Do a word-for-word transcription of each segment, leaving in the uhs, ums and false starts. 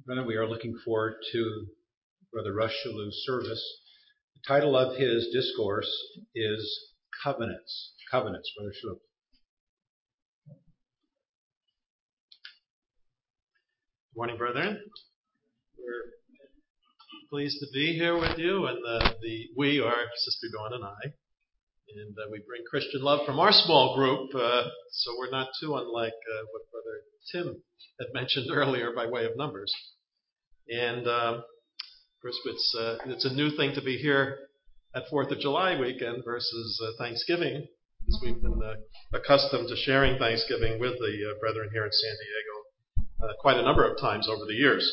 Brother, we are looking forward to Brother Rush Shalu's service. The title of his discourse is Covenants. Covenants, Brother Shalu. Good morning, brethren. We're pleased to be here with you, and uh, the we are Sister Dawn and I, and uh, we bring Christian love from our small group, uh, so we're not too unlike uh, what Brother Tim had mentioned earlier by way of numbers. And um, of course, it's uh, it's a new thing to be here at Fourth of July weekend versus uh, Thanksgiving, because we've been uh, accustomed to sharing Thanksgiving with the uh, brethren here in San Diego Uh, quite a number of times over the years.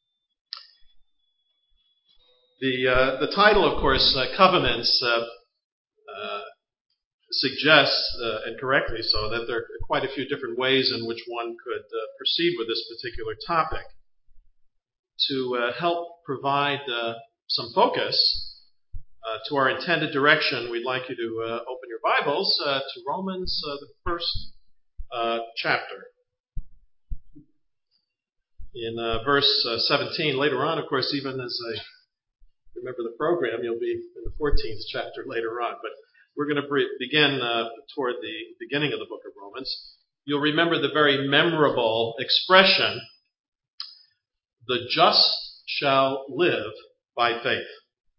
The uh, the title, of course, uh, Covenants, uh, uh, suggests, uh, and correctly so, that there are quite a few different ways in which one could uh, proceed with this particular topic. To uh, help provide uh, some focus uh, to our intended direction, we'd like you to uh, open your Bibles uh, to Romans, uh, the first uh, chapter. In uh, verse uh, seventeen, later on, of course, even as I remember the program, you'll be in the fourteenth chapter later on. But we're going to bre- begin uh, toward the beginning of the book of Romans. You'll remember the very memorable expression, the just shall live by faith.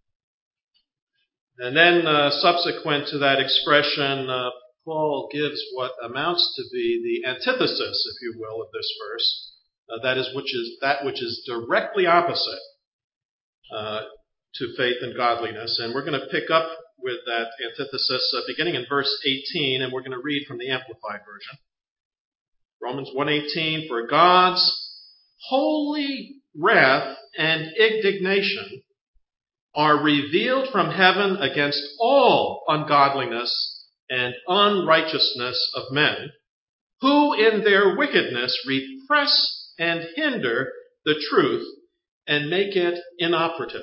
And then uh, subsequent to that expression, uh, Paul gives what amounts to be the antithesis, if you will, of this verse. Uh, that is, which is that which is directly opposite uh, to faith and godliness. And we're going to pick up with that antithesis uh, beginning in verse eighteen, and we're going to read from the Amplified Version. Romans one eighteen, for God's holy wrath and indignation are revealed from heaven against all ungodliness and unrighteousness of men, who in their wickedness repress and hinder the truth and make it inoperative.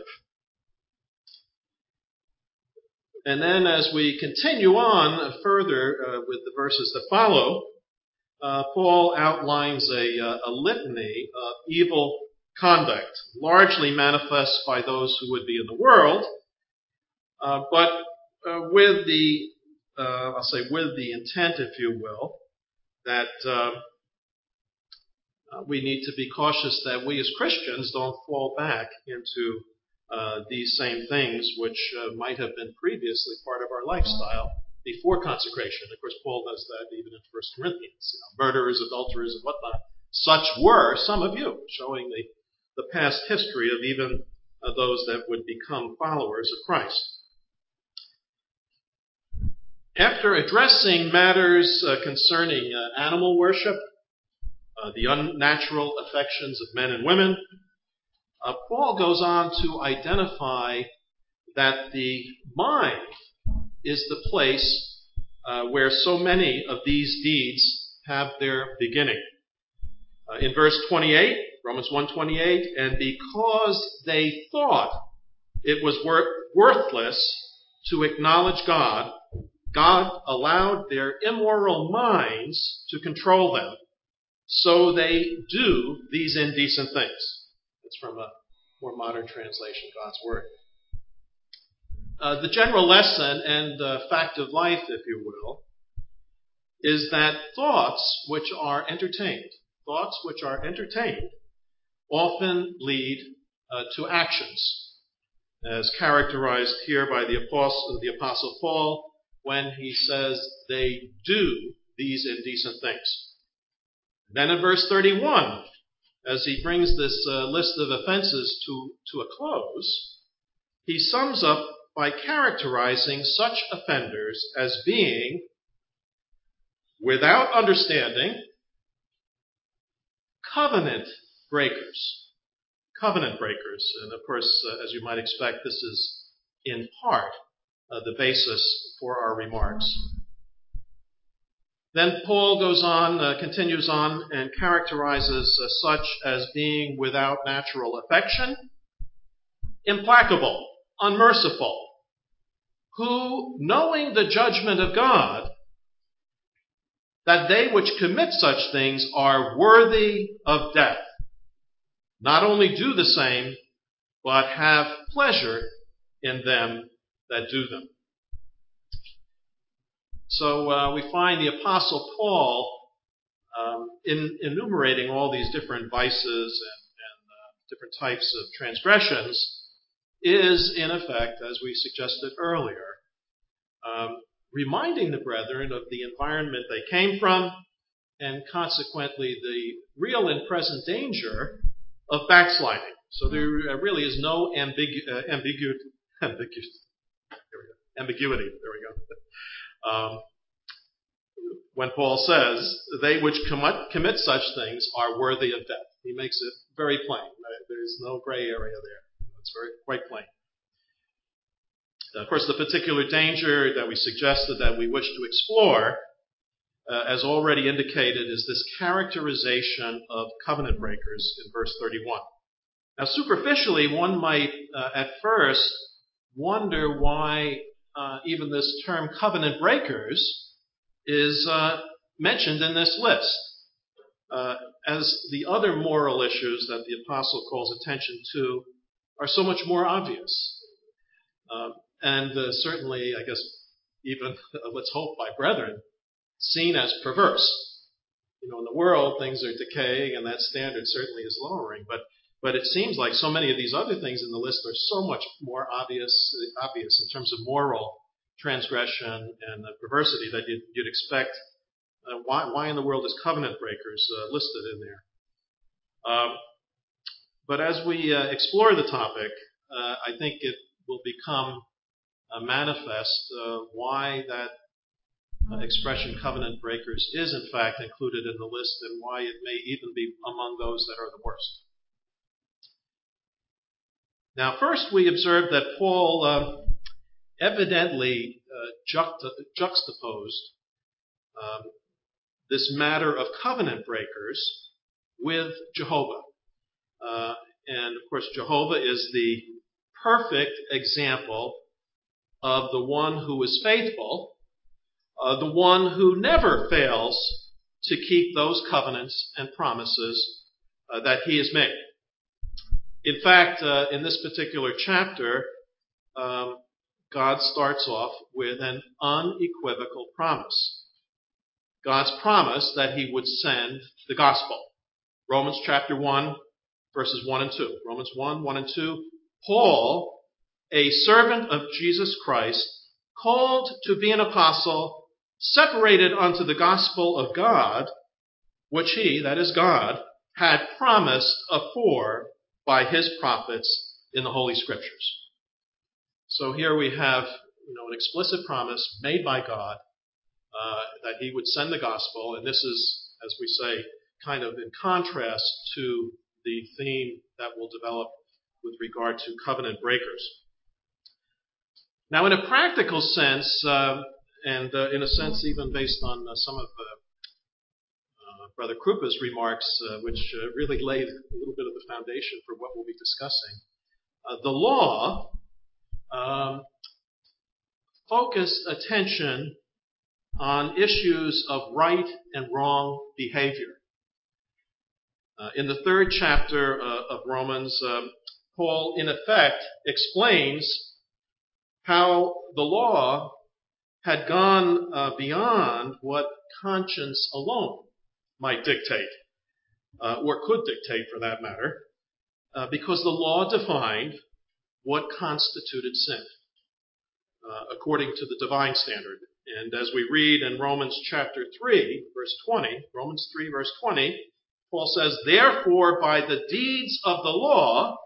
And then as we continue on further uh, with the verses that follow, uh, Paul outlines a, uh, a litany of evil conduct, largely manifest by those who would be in the world, uh, but uh, with the, uh, I'll say with the intent, if you will, that uh, Uh, we need to be cautious that we as Christians don't fall back into uh, these same things which uh, might have been previously part of our lifestyle before consecration. Of course, Paul does that even in First Corinthians. You know, murderers, adulterers, and whatnot. Such were some of you, showing the, the past history of even uh, those that would become followers of Christ. After addressing matters uh, concerning uh, animal worship, Uh, the unnatural affections of men and women, uh, Paul goes on to identify that the mind is the place uh, where so many of these deeds have their beginning. Uh, in verse twenty-eight, Romans one twenty-eight, and because they thought it was wor- worthless to acknowledge God, God allowed their immoral minds to control them. So they do these indecent things. It's from a more modern translation, God's Word. Uh, the general lesson and uh, fact of life, if you will, is that thoughts which are entertained, thoughts which are entertained, often lead uh, to actions, as characterized here by the Apostle, the Apostle Paul when he says they do these indecent things. Then in verse thirty-one, as he brings this uh, list of offenses to, to a close, he sums up by characterizing such offenders as being without understanding, covenant breakers. Covenant breakers. And of course, uh, as you might expect, this is in part uh, the basis for our remarks. Then Paul goes on, uh, continues on, and characterizes uh, such as being without natural affection, implacable, unmerciful, who, knowing the judgment of God, that they which commit such things are worthy of death. not only do the same, but have pleasure in them that do them. So uh, we find the Apostle Paul um, in enumerating all these different vices and, and uh, different types of transgressions is, in effect, as we suggested earlier, um, reminding the brethren of the environment they came from and consequently the real and present danger of backsliding. So there really is no ambigu- uh, ambigu- ambigu- there we go. ambiguity. There we go. Um, when Paul says, they which commit, commit such things are worthy of death. He makes it very plain. There's no gray area there. It's very quite plain. Of course, the particular danger that we suggested that we wish to explore, uh, as already indicated, is this characterization of covenant breakers in verse thirty-one. Now, superficially, one might uh, at first wonder why uh, even this term covenant breakers is uh, mentioned in this list, uh, as the other moral issues that the apostle calls attention to are so much more obvious. Uh, and uh, certainly, I guess, even, uh, let's hope, by brethren, seen as perverse. You know, in the world, things are decaying, and that standard certainly is lowering. But but it seems like so many of these other things in the list are so much more obvious, obvious in terms of moral transgression and uh, perversity that you'd, you'd expect. Uh, why, why in the world is covenant breakers uh, listed in there? Um, but as we uh, explore the topic, uh, I think it will become uh, manifest uh, why that uh, expression covenant breakers is in fact included in the list and why it may even be among those that are the worst. Now, first we observe that Paul uh, evidently uh, juxta- juxtaposed um, this matter of covenant breakers with Jehovah. Uh, and of course, Jehovah is the perfect example of the one who is faithful, uh, the one who never fails to keep those covenants and promises uh, that he has made. In fact, uh, in this particular chapter, um, God starts off with an unequivocal promise. God's promise that he would send the gospel. Romans chapter one, verses one and two. Romans one, one and two. Paul, a servant of Jesus Christ, called to be an apostle, separated unto the gospel of God, which he, that is God, had promised afore by his prophets in the Holy Scriptures. So here we have, you know, an explicit promise made by God uh, that he would send the gospel, and this is, as we say, kind of in contrast to the theme that will develop with regard to covenant breakers. Now, in a practical sense, uh, and uh, in a sense even based on uh, some of uh, uh, Brother Krupa's remarks, uh, which uh, really laid a little bit of the foundation for what we'll be discussing, uh, the law um, focused attention on issues of right and wrong behavior. Uh, in the third chapter uh, of Romans, um, Paul, in effect, explains how the law had gone uh, beyond what conscience alone might dictate, uh, or could dictate for that matter, uh, because the law defined what constituted sin, uh, according to the divine standard. And as we read in Romans chapter three, verse twenty, Romans three, verse twenty, Paul says, therefore, by the deeds of the law,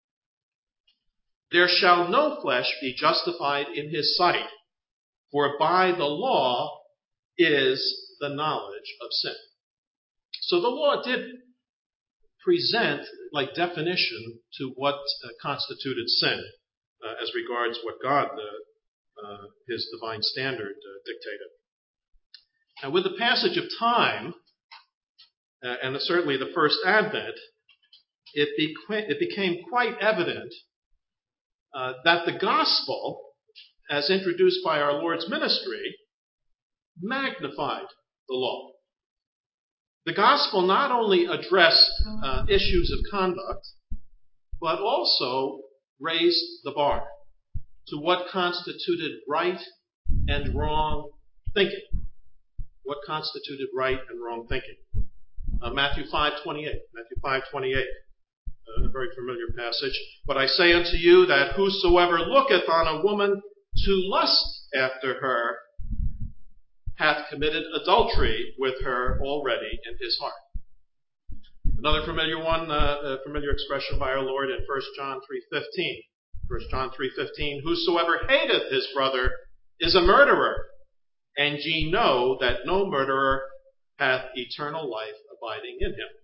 there shall no flesh be justified in his sight, for by the law is the knowledge of sin. So the law did present, like, definition to what uh, constituted sin, uh, as regards what God, uh, uh, his divine standard, uh, dictated. And with the passage of time, uh, and certainly the first advent, it, bequ- it became quite evident uh, that the gospel, as introduced by our Lord's ministry, magnified the law. the gospel not only addressed uh, issues of conduct, but also raised the bar to what constituted right and wrong thinking. What constituted right and wrong thinking. Uh, Matthew five twenty-eight. Matthew five twenty-eight. Uh, a very familiar passage. But I say unto you that whosoever looketh on a woman to lust after her hath committed adultery with her already in his heart. Another familiar one, uh, a familiar expression by our Lord in First John three fifteen. First John three fifteen. Whosoever hateth his brother is a murderer, and ye know that no murderer hath eternal life abiding in him.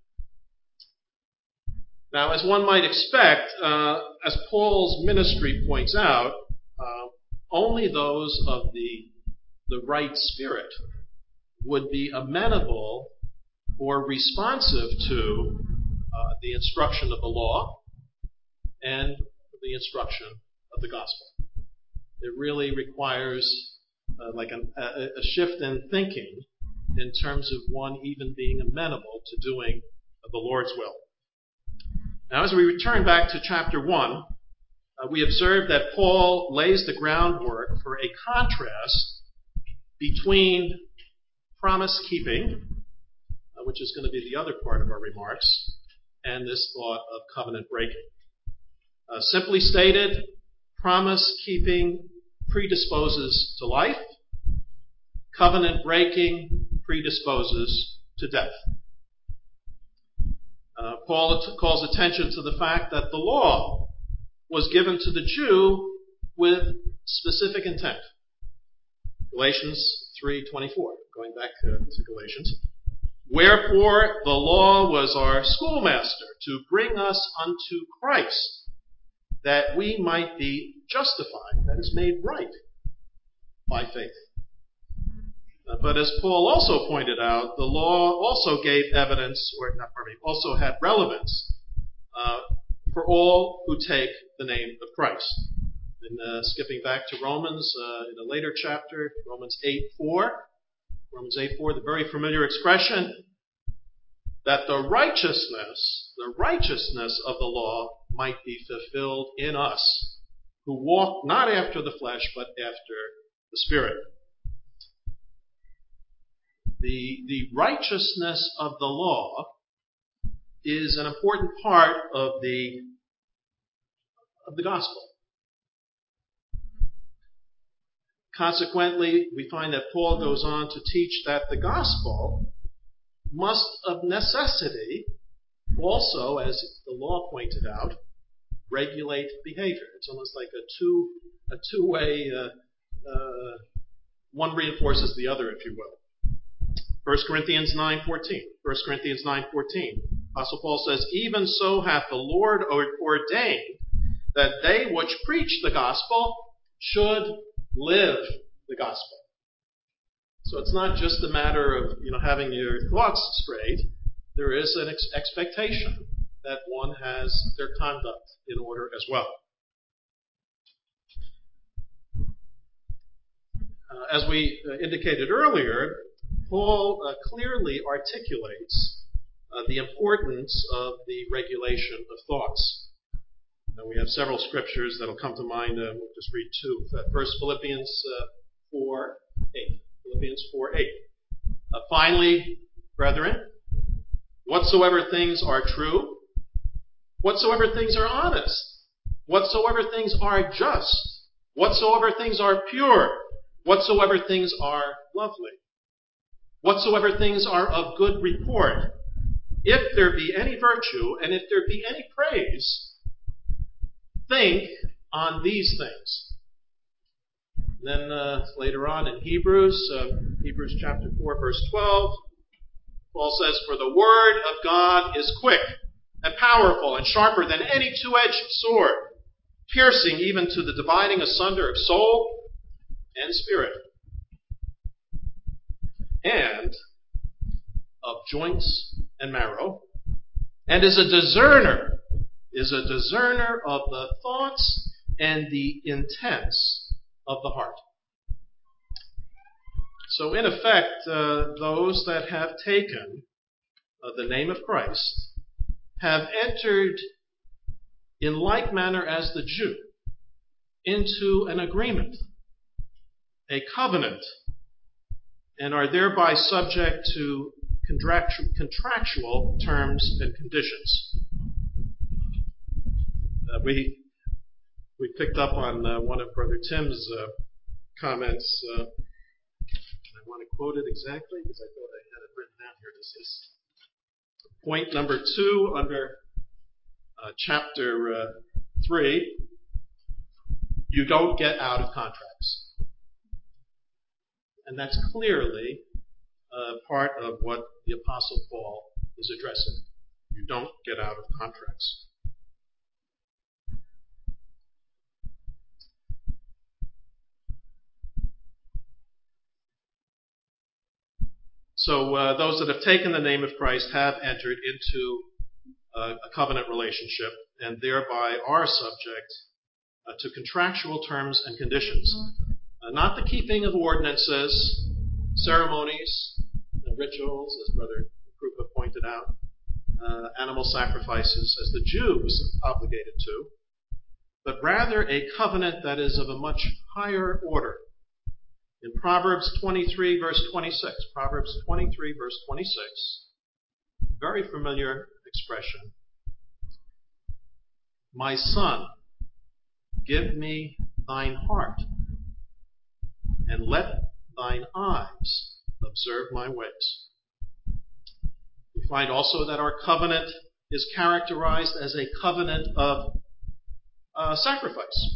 Now, as one might expect, uh, as Paul's ministry points out, uh, only those of the, the right spirit would be amenable or responsive to uh, the instruction of the law and the instruction of the gospel. It really requires uh, like a, a, a shift in thinking in terms of one even being amenable to doing the Lord's will. Now, as we return back to chapter one, uh, we observe that Paul lays the groundwork for a contrast between promise-keeping, uh, which is going to be the other part of our remarks, and this thought of covenant breaking. Uh, simply stated, promise-keeping predisposes to life. Covenant breaking predisposes to death. Uh, Paul t- calls attention to the fact that the law was given to the Jew with specific intent. Galatians three twenty-four, going back to, to Galatians. Wherefore the law was our schoolmaster to bring us unto Christ, that we might be justified, that is, made right by faith. Uh, but as Paul also pointed out, the law also gave evidence, or not, pardon me, also had relevance uh, for all who take the name of Christ. And uh, skipping back to Romans uh, in a later chapter, Romans eight four, Romans eight four, the very familiar expression that the righteousness, the righteousness of the law might be fulfilled in us, who walk not after the flesh, but after the Spirit. The, the righteousness of the law is an important part of the, of the gospel. Consequently, we find that Paul goes on to teach that the gospel must of necessity also, as the law pointed out, regulate behavior. It's almost like a two a two-way, uh, uh, one reinforces the other, if you will. First Corinthians nine fourteen. First Corinthians nine fourteen. Apostle Paul says, even so hath the Lord ordained that they which preach the gospel should live the gospel. So it's not just a matter of, you know, having your thoughts straight. There is an ex- expectation that one has their conduct in order as well. Uh, as we uh, indicated earlier, Paul uh, clearly articulates uh, the importance of the regulation of thoughts. Now, we have several scriptures that will come to mind. Uh, we'll just read two. First, Philippians uh, four eight. Philippians four eight. Uh, finally, brethren, whatsoever things are true, whatsoever things are honest, whatsoever things are just, whatsoever things are pure, whatsoever things are lovely, whatsoever things are of good report, if there be any virtue and if there be any praise, think on these things. Then uh, later on in Hebrews, uh, Hebrews chapter four, verse twelve, Paul says, for the word of God is quick and powerful and sharper than any two-edged sword, piercing even to the dividing asunder of soul and spirit, and of joints and marrow, and is a discerner, is a discerner of the thoughts and the intents of the heart. So in effect, uh, those that have taken uh, the name of Christ have entered in like manner as the Jew into an agreement, a covenant, and are thereby subject to contractu- contractual terms and conditions. Uh, we we picked up on uh, one of Brother Tim's uh, comments. Uh, I want to quote it exactly because I thought I had it written down here. This is point number two under uh, chapter uh, three. You don't get out of contracts. And that's clearly uh, part of what the Apostle Paul is addressing. You don't get out of contracts. So uh, those that have taken the name of Christ have entered into uh, a covenant relationship and thereby are subject uh, to contractual terms and conditions. Uh, not the keeping of ordinances, ceremonies, and rituals, as Brother Krupa pointed out, uh, animal sacrifices, as the Jew was obligated to, but rather a covenant that is of a much higher order. In Proverbs twenty-three, verse twenty-six, Proverbs twenty-three, verse twenty-six, very familiar expression. My son, give me thine heart, and let thine eyes observe my ways. We find also that our covenant is characterized as a covenant of uh, sacrifice.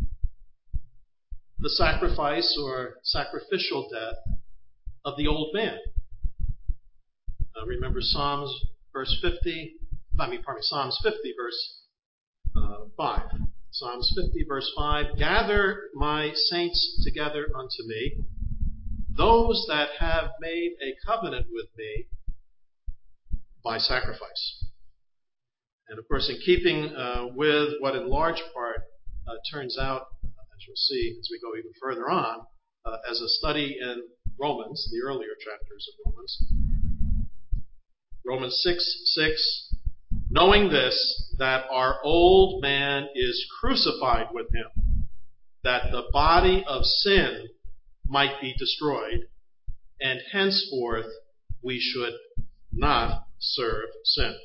The sacrifice or sacrificial death of the old man. Uh, remember Psalms verse fifty, I mean, pardon me, Psalms fifty verse uh, five. Psalms fifty verse five, gather my saints together unto me, those that have made a covenant with me by sacrifice. And of course, in keeping uh, with what in large part uh, turns out, as you'll see as we go even further on, uh, as a study in Romans, the earlier chapters of Romans. Romans six six, knowing this, that our old man is crucified with him, that the body of sin might be destroyed, and henceforth we should not serve sin.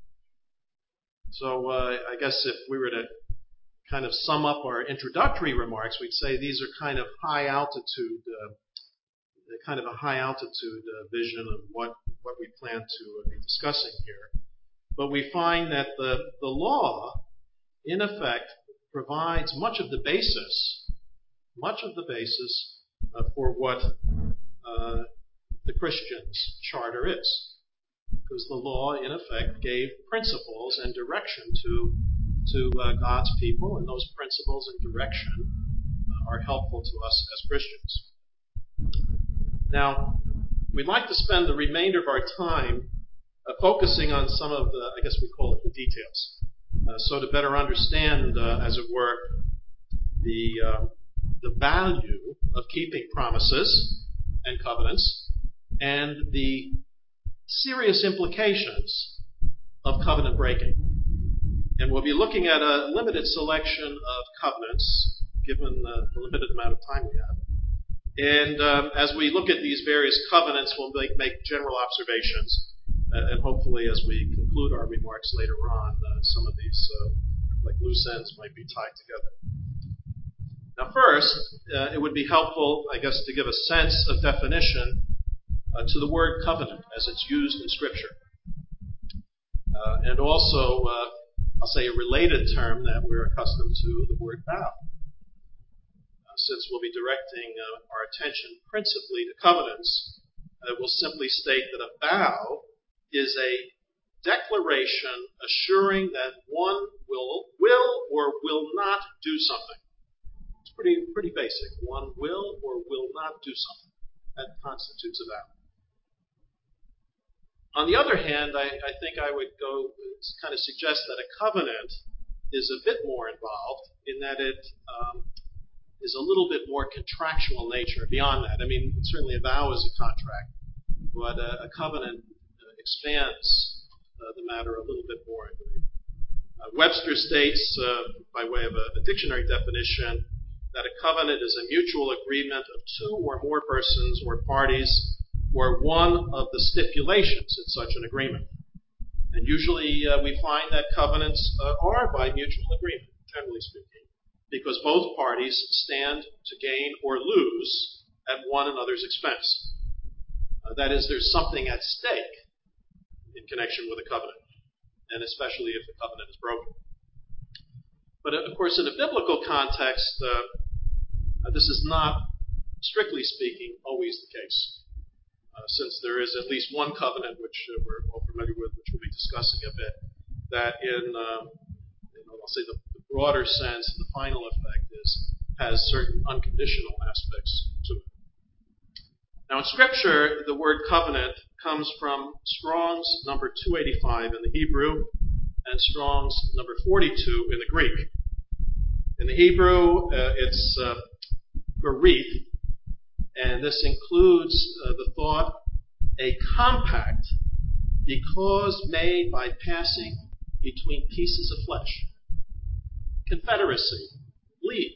So uh, I guess if we were to kind of sum up our introductory remarks, we'd say these are kind of high altitude, uh, kind of a high altitude uh, vision of what, what we plan to uh, be discussing here. But we find that the, the law, in effect, provides much of the basis, much of the basis uh, for what uh, the Christian's charter is. Because the law, in effect, gave principles and direction to to uh, God's people, and those principles and direction uh, are helpful to us as Christians. Now, we'd like to spend the remainder of our time uh, focusing on some of the, I guess we call it the details, uh, so to better understand, uh, as it were, the uh, the value of keeping promises and covenants, and the serious implications of covenant breaking. And we'll be looking at a limited selection of covenants, given the, the limited amount of time we have. And um, as we look at these various covenants, we'll make, make general observations. Uh, and hopefully, as we conclude our remarks later on, uh, some of these, uh, like loose ends, might be tied together. Now, first, uh, it would be helpful, I guess, to give a sense of definition uh, to the word covenant as it's used in Scripture. Uh, and also, uh, I'll say a related term that we're accustomed to, the word vow. Uh, since we'll be directing uh, our attention principally to covenants, uh, we'll simply state that a vow is a declaration assuring that one will, will or will not do something. It's pretty, pretty basic. One will or will not do something. That constitutes a vow. On the other hand, I, I think I would go kind of suggest that a covenant is a bit more involved in that it um, is a little bit more contractual in nature. Beyond that, I mean, certainly a vow is a contract, but a, a covenant expands uh, the matter a little bit more, I believe. Uh, Webster states, uh, by way of a, a dictionary definition, that a covenant is a mutual agreement of two or more persons or parties or one of the stipulations in such an agreement. And usually uh, we find that covenants uh, are by mutual agreement, generally speaking, because both parties stand to gain or lose at one another's expense. Uh, that is, there's something at stake in connection with a covenant, and especially if the covenant is broken. But of course, in a biblical context, uh, this is not, strictly speaking, always the case. Uh, since there is at least one covenant, which uh, we're all familiar with, which we'll be discussing a bit, that in, um, you know, I'll say the, the broader sense, the final effect is, has certain unconditional aspects to it. Now in Scripture, the word covenant comes from Strong's number two eighty-five in the Hebrew and Strong's number forty-two in the Greek. In the Hebrew, uh, it's uh, berith, and this includes uh, the thought, a compact because made by passing between pieces of flesh. Confederacy, league.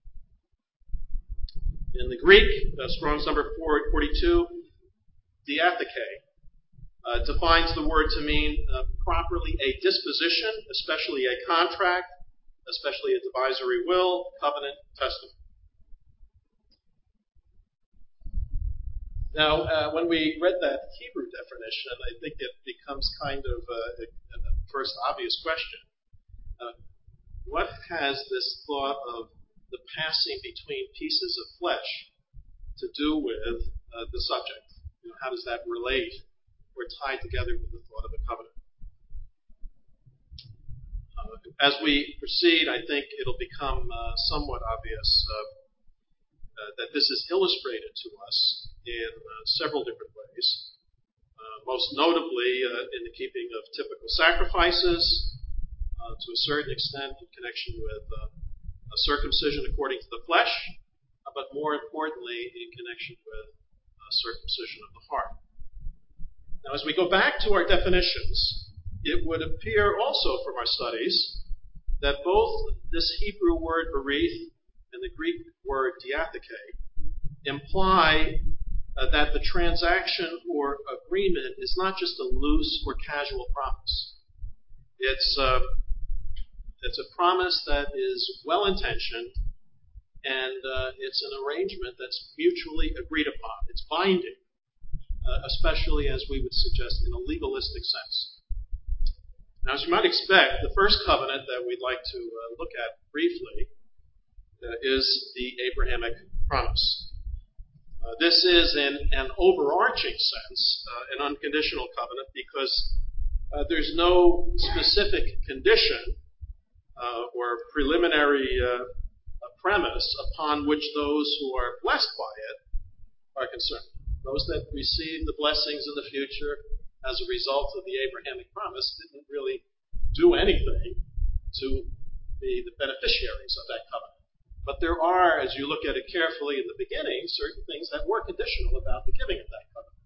In the Greek, uh, Strong's number four forty-two, diatheke, uh, defines the word to mean uh, properly a disposition, especially a contract, especially a divisory will, covenant, testament. Now, uh, when we read that Hebrew definition, I think it becomes kind of uh, a, a first obvious question. Uh, what has this thought of the passing between pieces of flesh to do with uh, the subject? You know, how does that relate or tie together with the thought of a covenant? Uh, as we proceed, I think it'll become uh, somewhat obvious uh, uh, that this is illustrated to us in uh, several different ways, uh, most notably uh, in the keeping of typical sacrifices, uh, to a certain extent in connection with uh, a circumcision according to the flesh, uh, but more importantly in connection with uh, circumcision of the heart. Now as we go back to our definitions, it would appear also from our studies that both this Hebrew word berith and the Greek word diatheke imply uh, that the transaction or agreement is not just a loose or casual promise. It's, uh, it's a promise that is well-intentioned, and uh, it's an arrangement that's mutually agreed upon. It's binding, uh, especially as we would suggest in a legalistic sense. Now, as you might expect, the first covenant that we'd like to uh, look at briefly uh, is the Abrahamic promise. Uh, this is, in an overarching sense, uh, an unconditional covenant because uh, there's no specific condition uh, or preliminary uh, premise upon which those who are blessed by it are concerned. Those that receive the blessings in the future as a result of the Abrahamic promise didn't really do anything to be the beneficiaries of that covenant. But there are, as you look at it carefully in the beginning, certain things that were conditional about the giving of that covenant.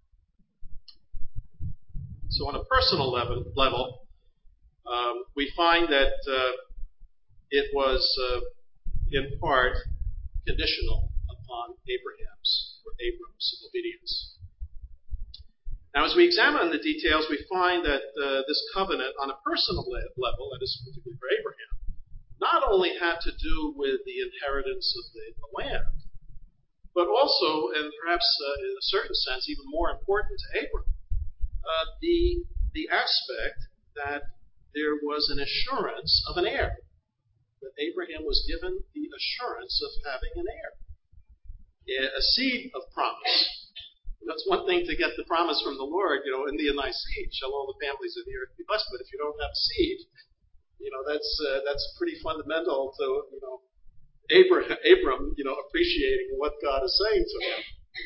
So on a personal level, level um, we find that uh, it was uh, in part conditional upon Abraham's or Abram's obedience. Now, as we examine the details, we find that uh, this covenant on a personal level, that is particularly for Abraham, not only had to do with the inheritance of the, the land, but also, and perhaps uh, in a certain sense even more important to Abram, uh, the, the aspect that there was an assurance of an heir, that Abraham was given the assurance of having an heir, a seed of promise. That's one thing to get the promise from the Lord, you know, in thee and thy seed shall all the families of the earth be blessed, but if you don't have seed, you know, that's uh, that's pretty fundamental to, you know, Abraham, Abram, you know, appreciating what God is saying to him.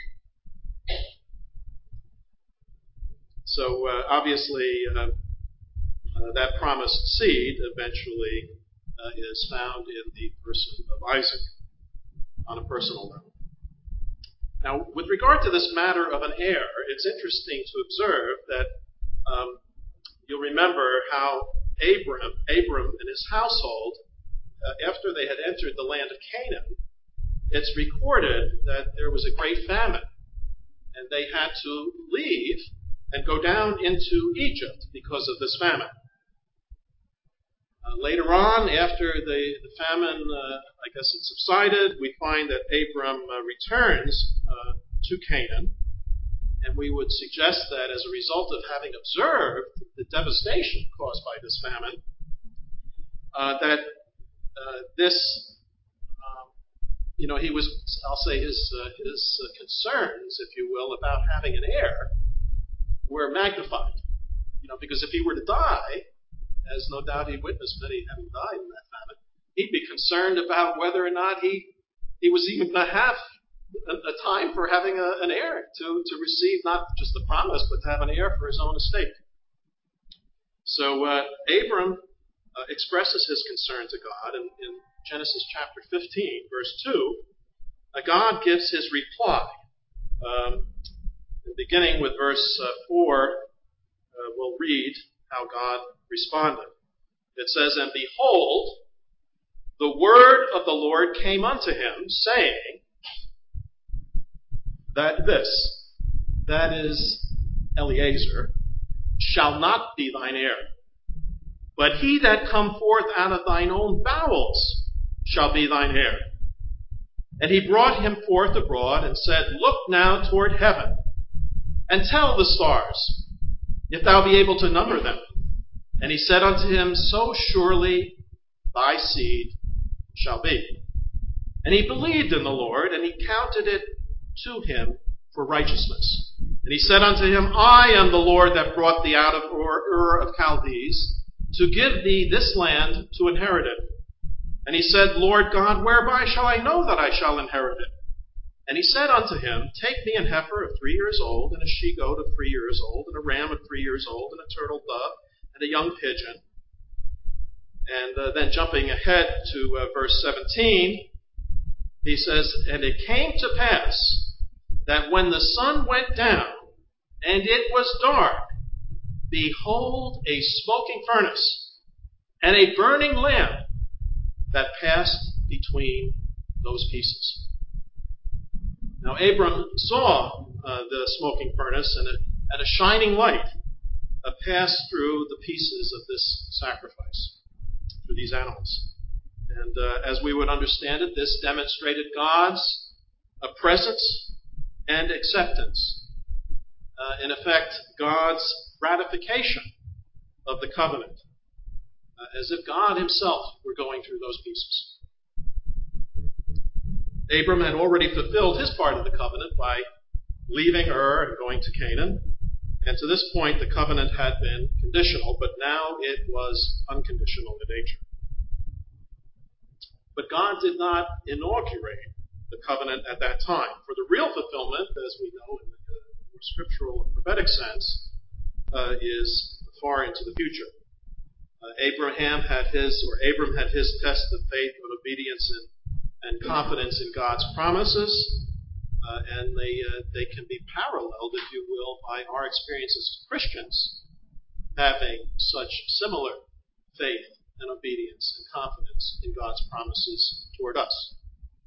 So uh, obviously, uh, uh, that promised seed eventually uh, is found in the person of Isaac on a personal level. Now, with regard to this matter of an heir, it's interesting to observe that Um, you'll remember how Abram, Abram and his household, uh, after they had entered the land of Canaan, it's recorded that there was a great famine, and they had to leave and go down into Egypt because of this famine. Uh, later on, after the, the famine, uh, I guess it subsided, we find that Abram uh, returns uh, to Canaan, and we would suggest that as a result of having observed the devastation caused by this famine, uh, that uh, this, um, you know, he was, I'll say his, uh, his uh, concerns, if you will, about having an heir were magnified. You know, because if he were to die, as no doubt he witnessed many having died in that famine, he'd be concerned about whether or not he he was even going to have a, a time for having a, an heir to, to receive not just the promise, but to have an heir for his own estate. So uh, Abram uh, expresses his concern to God in, in Genesis chapter fifteen, verse two. Uh, God gives his reply. Um, beginning with verse uh, four, uh, we'll read how God responded. It says, "And behold, the word of the Lord came unto him, saying," that this, that is Eliezer, "shall not be thine heir, but he that come forth out of thine own bowels shall be thine heir. And he brought him forth abroad, and said, Look now toward heaven, and tell the stars, if thou be able to number them. And he said unto him, So surely thy seed shall be. And he believed in the Lord, and he counted it to him for righteousness. And he said unto him, I am the Lord that brought thee out of Ur of Chaldees, to give thee this land to inherit it. And he said, Lord God, whereby shall I know that I shall inherit it? And he said unto him, Take me an heifer of three years old, and a she-goat of three years old, and a ram of three years old, and a turtle dove, and a young pigeon. And uh, then jumping ahead to uh, verse seventeen, he says, And it came to pass that when the sun went down, and it was dark, behold, a smoking furnace, and a burning lamp that passed between those pieces. Now Abram saw uh, the smoking furnace and a, and a shining light uh, pass through the pieces of this sacrifice, through these animals. And uh, as we would understand it, this demonstrated God's uh, presence and acceptance. Uh, in effect, God's ratification of the covenant, uh, as if God himself were going through those pieces. Abram had already fulfilled his part of the covenant by leaving Ur and going to Canaan. And to this point, the covenant had been conditional, but now it was unconditional in nature. But God did not inaugurate the covenant at that time. For the real fulfillment, as we know in the more scriptural and prophetic sense, uh, is far into the future. Uh, Abraham had his, or Abram had his test of faith and obedience and, and confidence in God's promises, uh, and they uh, they can be paralleled, if you will, by our experiences as Christians having such similar faith and obedience and confidence in God's promises toward us.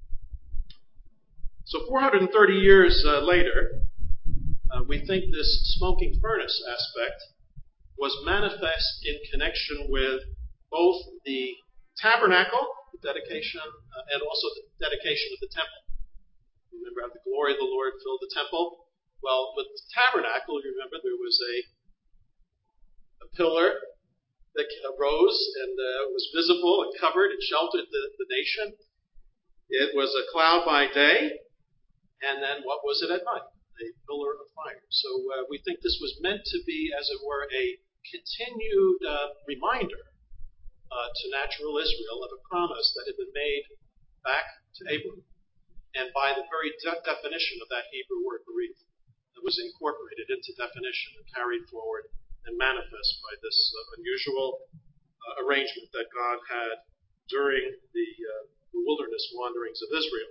So four hundred thirty years uh, later, uh, we think this smoking furnace aspect was manifest in connection with both the tabernacle, the dedication, uh, and also the dedication of the temple. Remember how the glory of the Lord filled the temple? Well, with the tabernacle, you remember there was a, a pillar that arose and uh, was visible and covered and sheltered the, the nation. It was a cloud by day, and then what was it at night? A pillar of fire. So uh, we think this was meant to be, as it were, a continued uh, reminder uh, to natural Israel of a promise that had been made back to Abram. And by the very de- definition of that Hebrew word, berith, it was incorporated into definition and carried forward and manifest by this uh, unusual uh, arrangement that God had during the, uh, the wilderness wanderings of Israel.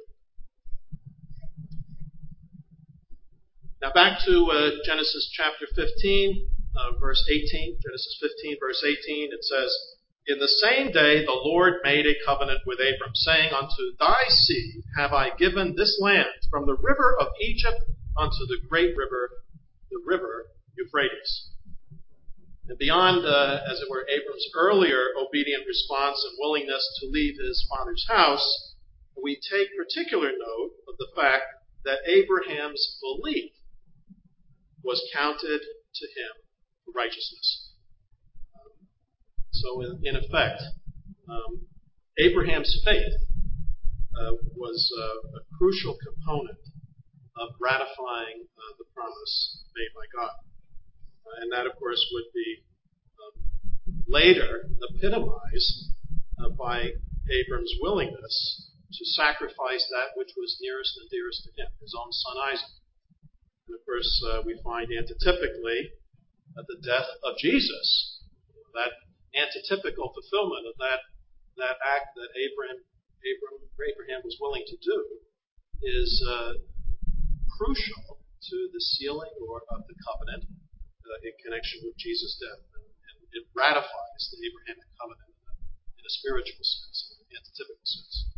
Now back to uh, Genesis chapter fifteen. uh, verse eighteen, Genesis fifteen, verse eighteen, it says, "In the same day the Lord made a covenant with Abram, saying, Unto thy seed have I given this land, from the river of Egypt unto the great river, the river Euphrates." And beyond, uh, as it were, Abram's earlier obedient response and willingness to leave his father's house, we take particular note of the fact that Abraham's belief was counted to him for righteousness. Um, so in, in effect, um, Abraham's faith uh, was uh, a crucial component of ratifying uh, the promise made by God. Uh, and that, of course, would be um, later epitomized uh, by Abram's willingness to sacrifice that which was nearest and dearest to him, his own son Isaac. And of course, uh, we find antitypically uh, the death of Jesus, that antitypical fulfillment of that, that act that Abraham, Abraham, Abraham was willing to do, is uh, crucial to the sealing or of the covenant uh, in connection with Jesus' death. And, and it ratifies the Abrahamic covenant in a spiritual sense, in an antitypical sense.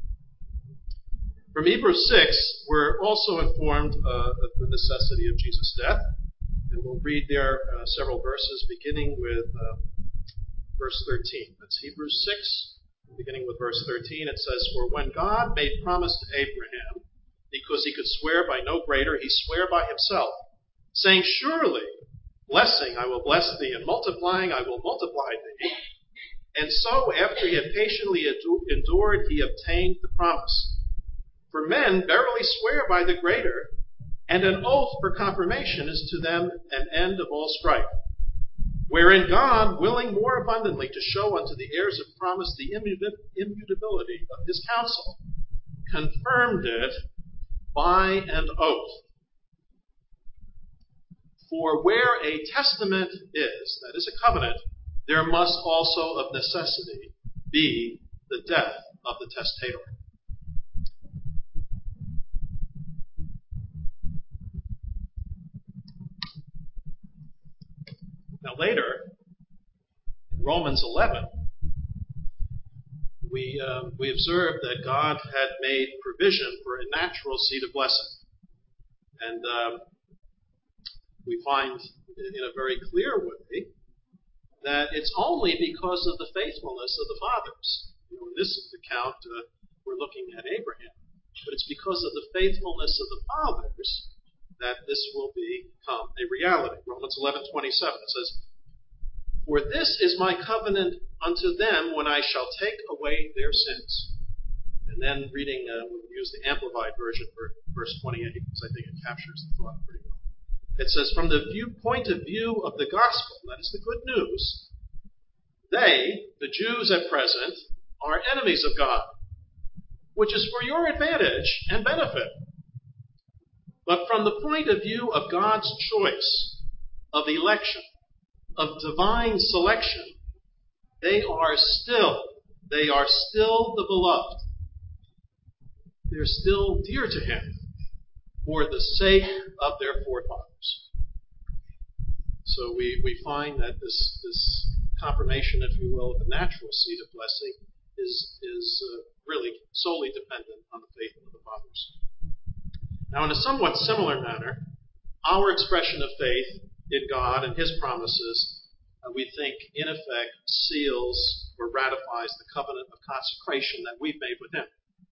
From Hebrews six, we're also informed uh, of the necessity of Jesus' death. And we'll read there uh, several verses, beginning with uh, verse thirteen. That's Hebrews six, beginning with verse thirteen. It says, "For when God made promise to Abraham, because he could swear by no greater, he sware by himself, saying, Surely, blessing I will bless thee, and multiplying I will multiply thee. And so, after he had patiently endured, he obtained the promise. For men verily swear by the greater, and an oath for confirmation is to them an end of all strife. Wherein God, willing more abundantly to show unto the heirs of promise the immutability of his counsel, confirmed it by an oath. For where a testament is, that is a covenant, there must also of necessity be the death of the testator." Now later, in Romans eleven, we uh, we observe that God had made provision for a natural seed of blessing. And um, we find in a very clear way that it's only because of the faithfulness of the fathers. You know, in this account, uh, we're looking at Abraham. But it's because of the faithfulness of the fathers that this will become a reality. Romans eleven twenty-seven, it says, "For this is my covenant unto them when I shall take away their sins." And then reading, uh, we'll use the Amplified version for verse twenty-eight, because I think it captures the thought pretty well. It says, "From the view, point of view of the gospel," that is the good news, "they, the Jews at present, are enemies of God, which is for your advantage and benefit. But from the point of view of God's choice, of election, of divine selection, they are still, they are still the beloved. They're still dear to him for the sake of their forefathers." So we, we find that this, this confirmation, if you will, of the natural seed of blessing is, is uh, really solely dependent on the faith of the fathers. Now, in a somewhat similar manner, our expression of faith in God and his promises, uh, we think, in effect, seals or ratifies the covenant of consecration that we've made with him.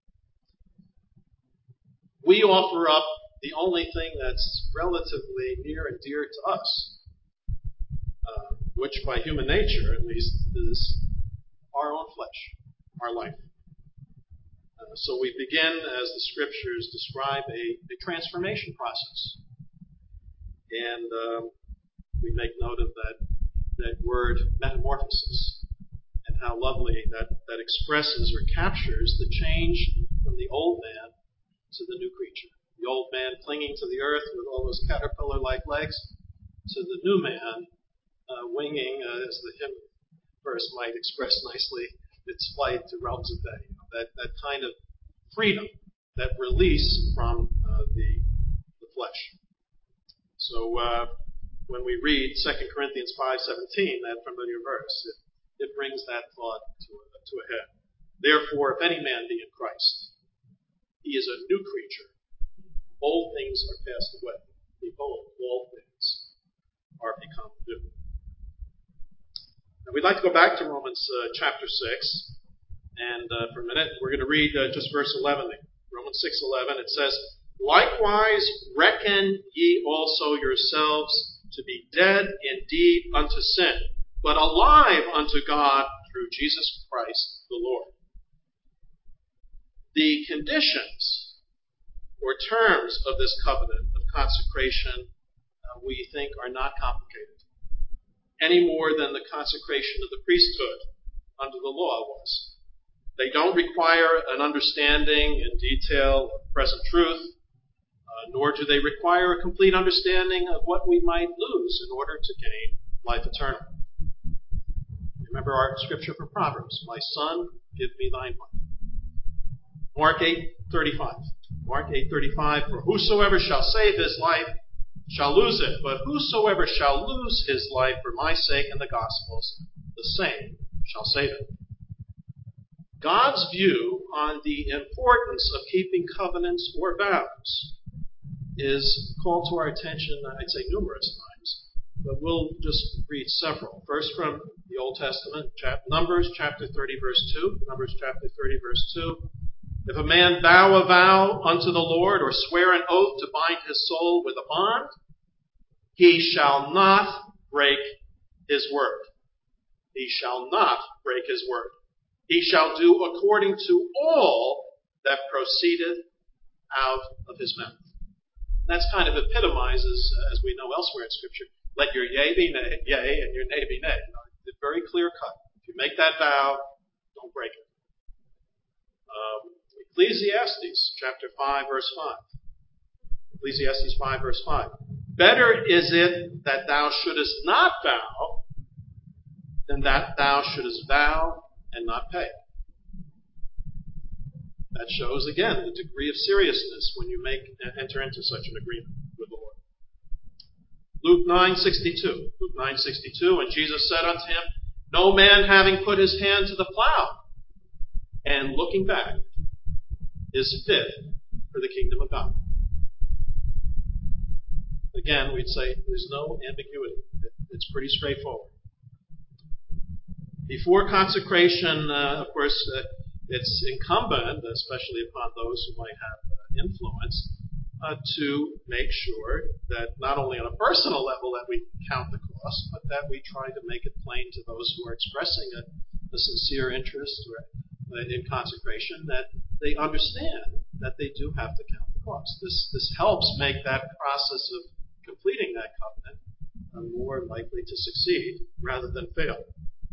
We offer up the only thing that's relatively near and dear to us, uh, which by human nature, at least, is our own flesh, our life. Uh, so we begin, as the scriptures describe, a, a transformation process. And um, we make note of that, that word metamorphosis, and how lovely that, that expresses or captures the change from the old man to the new creature. The old man clinging to the earth with all those caterpillar-like legs, to the new man uh, winging, uh, as the hymn verse might express nicely, its flight to realms of day. You know, that, that kind of freedom, that release from uh, the, the flesh. So uh, when we read Second Corinthians five seventeen, that familiar verse. It, it brings that thought to a, to a head. Therefore, if any man be in Christ, he is a new creature. Old things are passed away. Behold, all things are become new. Now, we'd like to go back to Romans uh, chapter six. And uh, for a minute, we're going to read uh, just verse eleven there. Romans six eleven. It says, Likewise reckon ye also yourselves to be dead indeed unto sin, but alive unto God through Jesus Christ the Lord. The conditions or terms of this covenant of consecration, uh, we think, are not complicated, any more than the consecration of the priesthood under the law was. They don't require an understanding in detail of present truth, uh, nor do they require a complete understanding of what we might lose in order to gain life eternal. Remember our scripture from Proverbs, My son, give me thine life. Mark eight thirty-five. Mark eight thirty-five, For whosoever shall save his life shall lose it, but whosoever shall lose his life for my sake and the gospel's, the same shall save it. God's view on the importance of keeping covenants or vows is called to our attention, I'd say, numerous times, but we'll just read several. First from the Old Testament, Numbers chapter thirty, verse two. Numbers chapter thirty, verse two. If a man vow a vow unto the Lord or swear an oath to bind his soul with a bond, he shall not break his word. He shall not break his word. He shall do according to all that proceeded out of his mouth. That's kind of epitomizes, as we know elsewhere in Scripture, let your yea be nay, yea, and your nay be nay. It's very clear cut. If you make that vow, don't break it. Um, Ecclesiastes chapter five, verse five. Ecclesiastes five, verse five. Better is it that thou shouldest not vow than that thou shouldest vow and not pay. That shows, again, the degree of seriousness when you make enter into such an agreement with the Lord. Luke nine sixty-two. Luke nine sixty-two, and Jesus said unto him, No man having put his hand to the plow and looking back is fit for the kingdom of God. Again, we'd say there's no ambiguity. It's pretty straightforward. Before consecration, uh, of course, uh, it's incumbent, especially upon those who might have uh, influence, uh, to make sure that not only on a personal level that we count the cost, but that we try to make it plain to those who are expressing a, a sincere interest or, uh, in consecration, that they understand that they do have to count the cost. This, this helps make that process of completing that covenant uh, more likely to succeed rather than fail.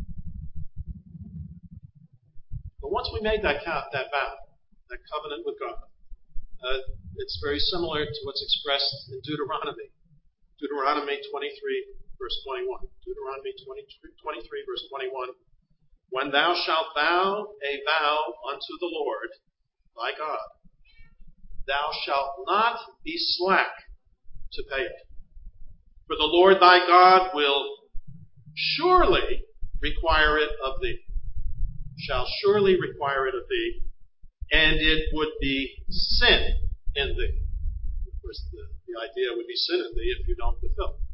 But once we made that that vow, that covenant with God, uh, it's very similar to what's expressed in Deuteronomy. Deuteronomy twenty-three, verse twenty-one. Deuteronomy twenty-three, verse twenty-one. When thou shalt vow a vow unto the Lord thy God, thou shalt not be slack to pay it. For the Lord thy God will surely require it of thee. Shall surely require it of thee, and it would be sin in thee. Of course, the, the idea would be sin in thee if you don't fulfill it.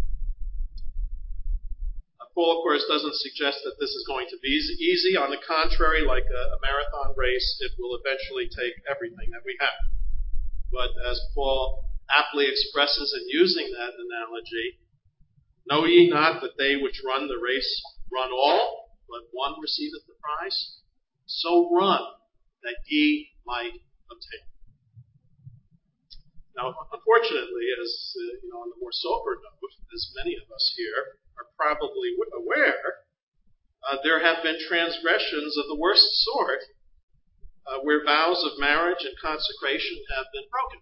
Uh, Paul, of course, doesn't suggest that this is going to be easy. On the contrary, like a, a marathon race, it will eventually take everything that we have. But as Paul aptly expresses in using that analogy, know ye not that they which run the race run all, but one receiveth the prize? So run, that ye might obtain. Now, unfortunately, as uh, you know, on the more sober note, as many of us here are probably aware, uh, there have been transgressions of the worst sort uh, where vows of marriage and consecration have been broken.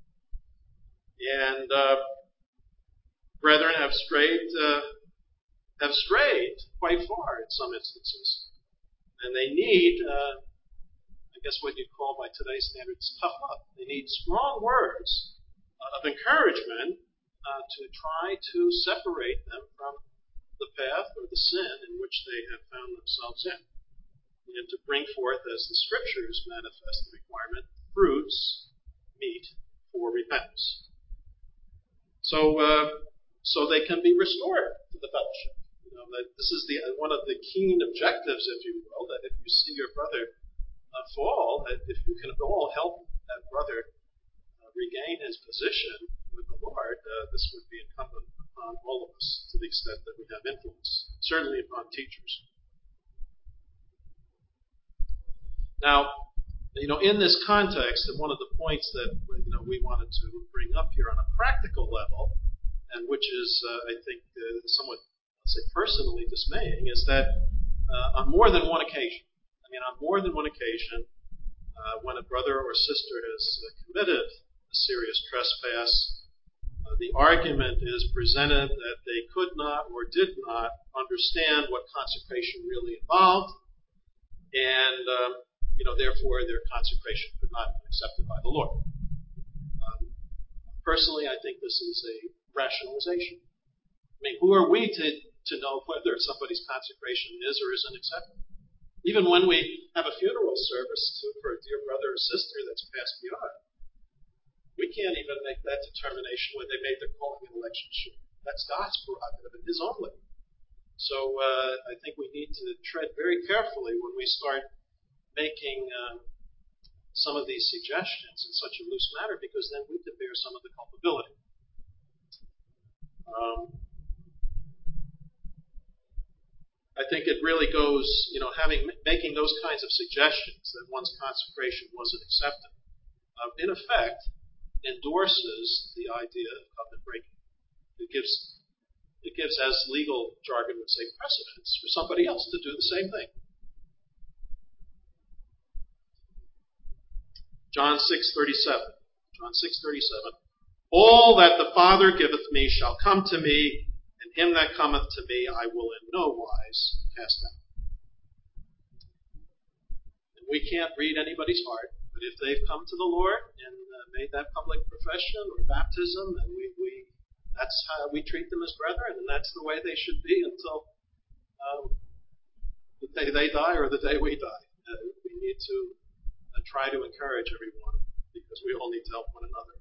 And uh, brethren have strayed uh, have strayed quite far in some instances. And they need, uh, I guess what you'd call by today's standards, tough up. They need strong words uh, of encouragement uh, to try to separate them from the path or the sin in which they have found themselves in, and to bring forth, as the Scriptures manifest the requirement, fruits meet for repentance. So, uh, so they can be restored to the fellowship. You know, that this is the one of the keen objectives, if you will, that if you see your brother uh, fall, that if you can all help that brother uh, regain his position with the Lord, uh, this would be incumbent upon all of us to the extent that we have influence, certainly upon teachers. Now, you know, in this context, and one of the points that you know we wanted to bring up here on a practical level, and which is, uh, I think, uh, somewhat, let's say, personally dismaying, is that uh, on more than one occasion, I mean, on more than one occasion, uh, when a brother or sister has uh, committed a serious trespass, uh, the argument is presented that they could not or did not understand what consecration really involved, and um, you know, therefore, their consecration could not be accepted by the Lord. Um, personally, I think this is a rationalization. I mean, who are we to, to know whether somebody's consecration is or isn't accepted? Even when we have a funeral service to, for a dear brother or sister that's passed beyond, we can't even make that determination when they made their calling and election sure. That's God's prerogative and His only. So uh, I think we need to tread very carefully when we start making um, some of these suggestions in such a loose manner, because then we could bear some of the culpability. Um, I think it really goes, you know, having making those kinds of suggestions that one's consecration wasn't accepted, uh, in effect, endorses the idea of covenant breaking. It gives, it gives, as legal jargon would say, precedence for somebody else to do the same thing. John six thirty-seven. John six thirty-seven. All that the Father giveth me shall come to me, and him that cometh to me I will in no wise cast out. And we can't read anybody's heart, but if they've come to the Lord and uh, made that public profession or baptism, then we, we that's how we treat them as brethren, and that's the way they should be until um, the day they die or the day we die. Uh, we need to uh, try to encourage everyone, because we all need to help one another.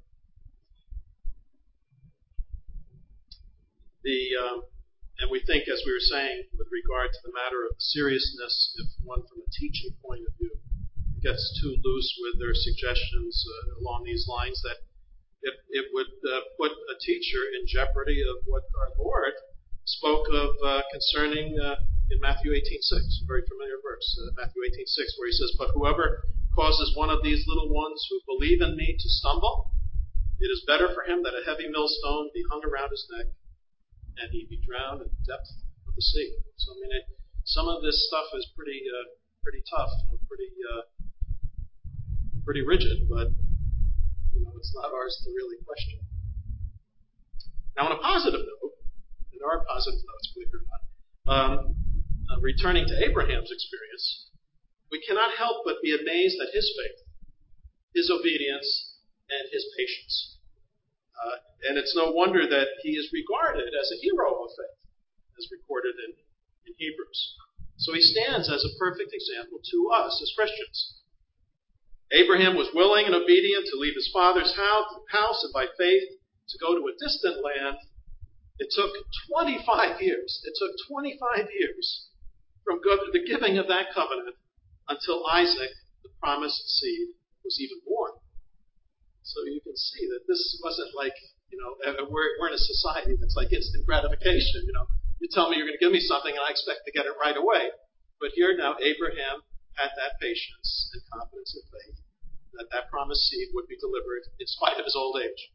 The um, and we think, as we were saying, with regard to the matter of seriousness, if one from a teaching point of view gets too loose with their suggestions uh, along these lines, that it, it would uh, put a teacher in jeopardy of what our Lord spoke of uh, concerning uh, in Matthew eighteen six, a very familiar verse, uh, Matthew eighteen six, where He says, "But whoever causes one of these little ones who believe in me to stumble, it is better for him that a heavy millstone be hung around his neck, and he be drowned in the depth of the sea." So, I mean, it, some of this stuff is pretty, uh, pretty tough and pretty, uh, pretty rigid, but you know, it's not ours to really question. Now, on a positive note, and there are positive notes, believe it or not, um, uh, returning to Abraham's experience, we cannot help but be amazed at his faith, his obedience, and his patience. Uh, and it's no wonder that he is regarded as a hero of faith, as recorded in, in Hebrews. So he stands as a perfect example to us as Christians. Abraham was willing and obedient to leave his father's house and by faith to go to a distant land. It took twenty-five years. It took twenty-five years from the giving of that covenant until Isaac, the promised seed, was even born. So you can see that this wasn't like, you know, we're, we're in a society that's like instant gratification. You know, you tell me you're going to give me something and I expect to get it right away. But here now, Abraham had that patience and confidence and faith that that promised seed would be delivered in spite of his old age.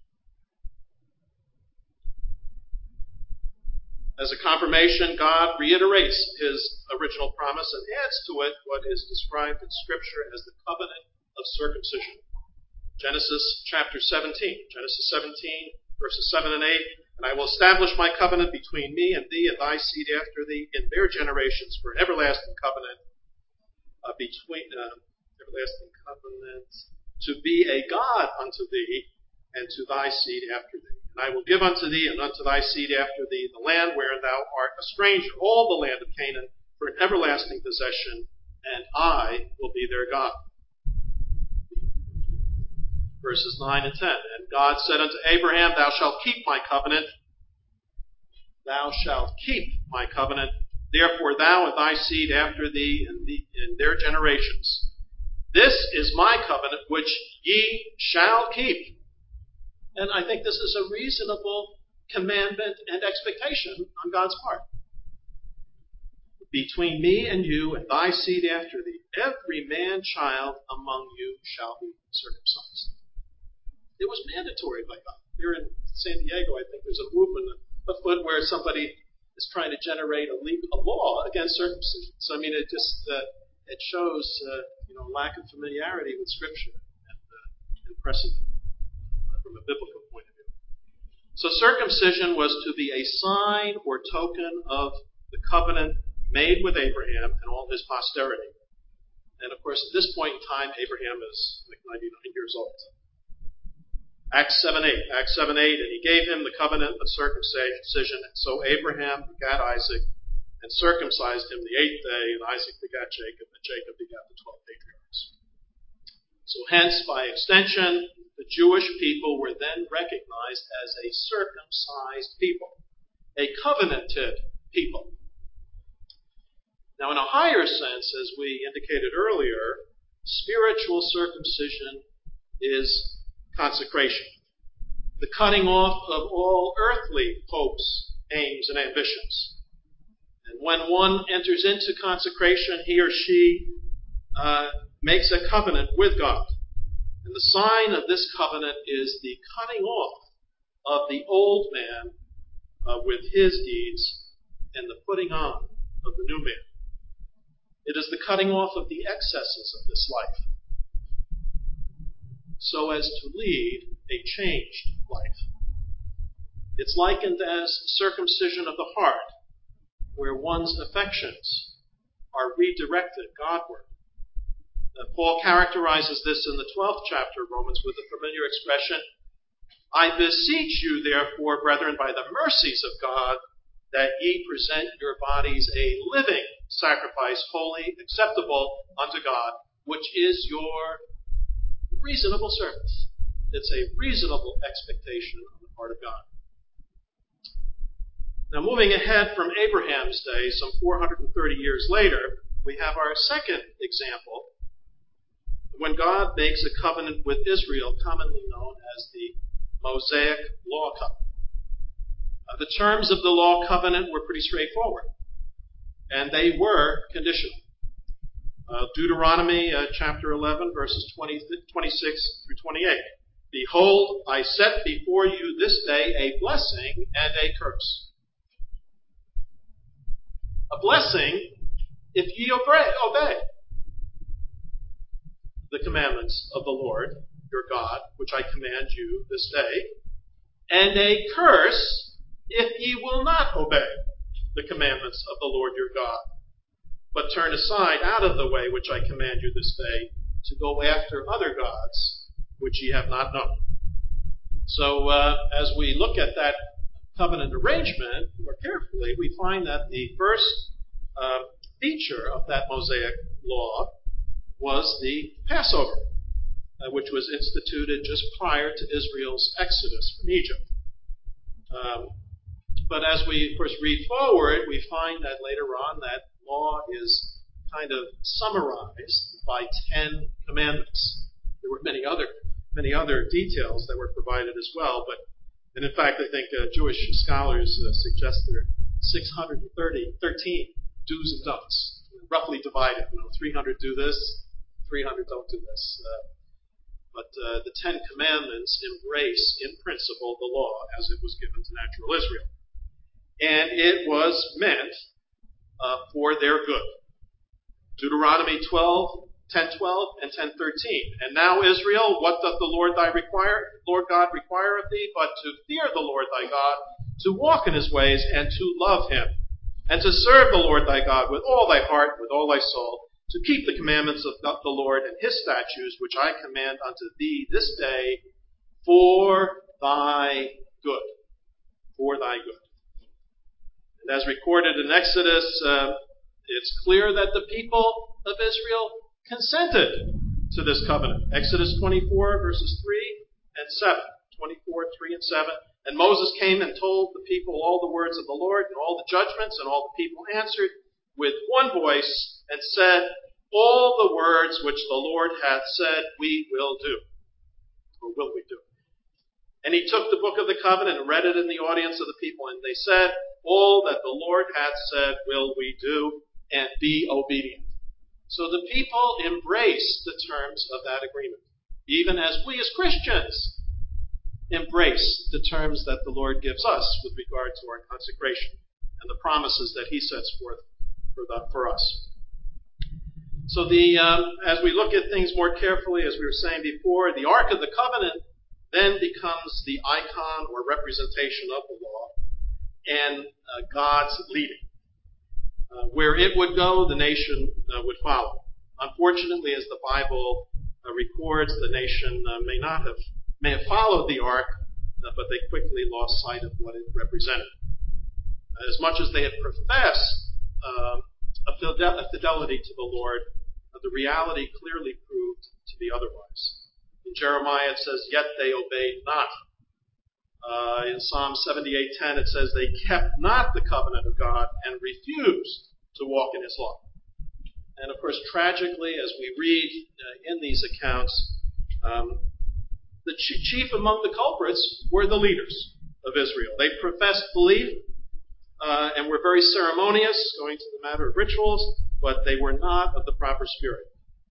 As a confirmation, God reiterates His original promise and adds to it what is described in Scripture as the covenant of circumcision. Genesis chapter seventeen. Genesis seventeen, verses seven and eight. "And I will establish my covenant between me and thee and thy seed after thee in their generations for an everlasting covenant uh, between uh, everlasting covenant to be a God unto thee and to thy seed after thee." And I will give unto thee and unto thy seed after thee the land wherein thou art a stranger, all the land of Canaan, for an everlasting possession, and I will be their God. Verses nine and ten. And God said unto Abraham, Thou shalt keep my covenant. Thou shalt keep my covenant. Therefore thou and thy seed after thee in, the, in their generations. This is my covenant which ye shall keep. And I think this is a reasonable commandment and expectation on God's part. Between me and you and thy seed after thee, every man-child among you shall be circumcised. It was mandatory by God. Here in San Diego, I think there's a movement afoot where somebody is trying to generate a, legal, a law against circumcision. So I mean, it just uh, it shows uh, you know lack of familiarity with Scripture and, uh, and precedent uh, from a biblical point of view. So circumcision was to be a sign or token of the covenant made with Abraham and all his posterity. And of course, at this point in time, Abraham is like ninety-nine years old. Acts seven eight. Acts seven eight, and he gave him the covenant of circumcision. And so Abraham begat Isaac and circumcised him the eighth day, and Isaac begat Jacob, and Jacob begat the twelve patriarchs. So hence, by extension, the Jewish people were then recognized as a circumcised people, a covenanted people. Now, in a higher sense, as we indicated earlier, spiritual circumcision is consecration, the cutting off of all earthly hopes, aims, and ambitions. And when one enters into consecration, he or she uh, makes a covenant with God. And the sign of this covenant is the cutting off of the old man uh, with his deeds and the putting on of the new man. It is the cutting off of the excesses of this life, so as to lead a changed life. It's likened as circumcision of the heart, where one's affections are redirected Godward. Uh, Paul characterizes this in the twelfth chapter of Romans with the familiar expression, I beseech you, therefore, brethren, by the mercies of God, that ye present your bodies a living sacrifice, holy, acceptable unto God, which is your reasonable service. It's a reasonable expectation on the part of God. Now, moving ahead from Abraham's day, some four hundred thirty years later, we have our second example when God makes a covenant with Israel, commonly known as the Mosaic Law Covenant. Uh, the terms of the Law Covenant were pretty straightforward, and they were conditional. Uh, Deuteronomy uh, chapter eleven, verses twenty, twenty-six through twenty-eight. Behold, I set before you this day a blessing and a curse. A blessing if ye obey, obey the commandments of the Lord your God, which I command you this day, and a curse if ye will not obey the commandments of the Lord your God, but turn aside out of the way which I command you this day, to go after other gods which ye have not known. So uh, as we look at that covenant arrangement more carefully, we find that the first uh, feature of that Mosaic law was the Passover, uh, which was instituted just prior to Israel's exodus from Egypt. Um, but as we, of course, read forward, we find that later on that law is kind of summarized by ten commandments. There were many other many other details that were provided as well, but and in fact, I think uh, Jewish scholars uh, suggest there are six hundred thirteen do's and don'ts, roughly divided. You know, three hundred do this, three hundred don't do this. Uh, but uh, the Ten Commandments embrace, in principle, the law as it was given to natural Israel, and it was meant uh, for their good. Deuteronomy twelve, ten twelve, and ten thirteen. And now, Israel, what doth the Lord thy require, Lord God require of thee, but to fear the Lord thy God, to walk in his ways, and to love him, and to serve the Lord thy God with all thy heart, with all thy soul, to keep the commandments of the Lord and his statutes, which I command unto thee this day for thy good, for thy good. And as recorded in Exodus, uh, it's clear that the people of Israel consented to this covenant. Exodus twenty-four, verses three and seven. twenty-four, three and seven. And Moses came and told the people all the words of the Lord and all the judgments, and all the people answered with one voice and said, all the words which the Lord hath said we will do. Or will we do? And he took the book of the covenant and read it in the audience of the people, and they said, all that the Lord hath said will we do, and be obedient. So the people embraced the terms of that agreement, even as we as Christians embrace the terms that the Lord gives us with regard to our consecration and the promises that he sets forth for, the, for us. So the um, as we look at things more carefully, as we were saying before, the Ark of the Covenant then becomes the icon or representation of the law and uh, God's leading. Uh, where it would go, the nation uh, would follow. Unfortunately, as the Bible uh, records, the nation uh, may not have may have followed the ark, uh, but they quickly lost sight of what it represented. As much as they had professed uh, a, fidel- a fidelity to the Lord, uh, the reality clearly proved to be otherwise. In Jeremiah it says, yet they obeyed not. Uh, in Psalm seventy-eight ten it says, they kept not the covenant of God and refused to walk in his law. And of course, tragically, as we read uh, in these accounts, um, the chief among the culprits were the leaders of Israel. They professed belief uh, and were very ceremonious, going to the matter of rituals, but they were not of the proper spirit.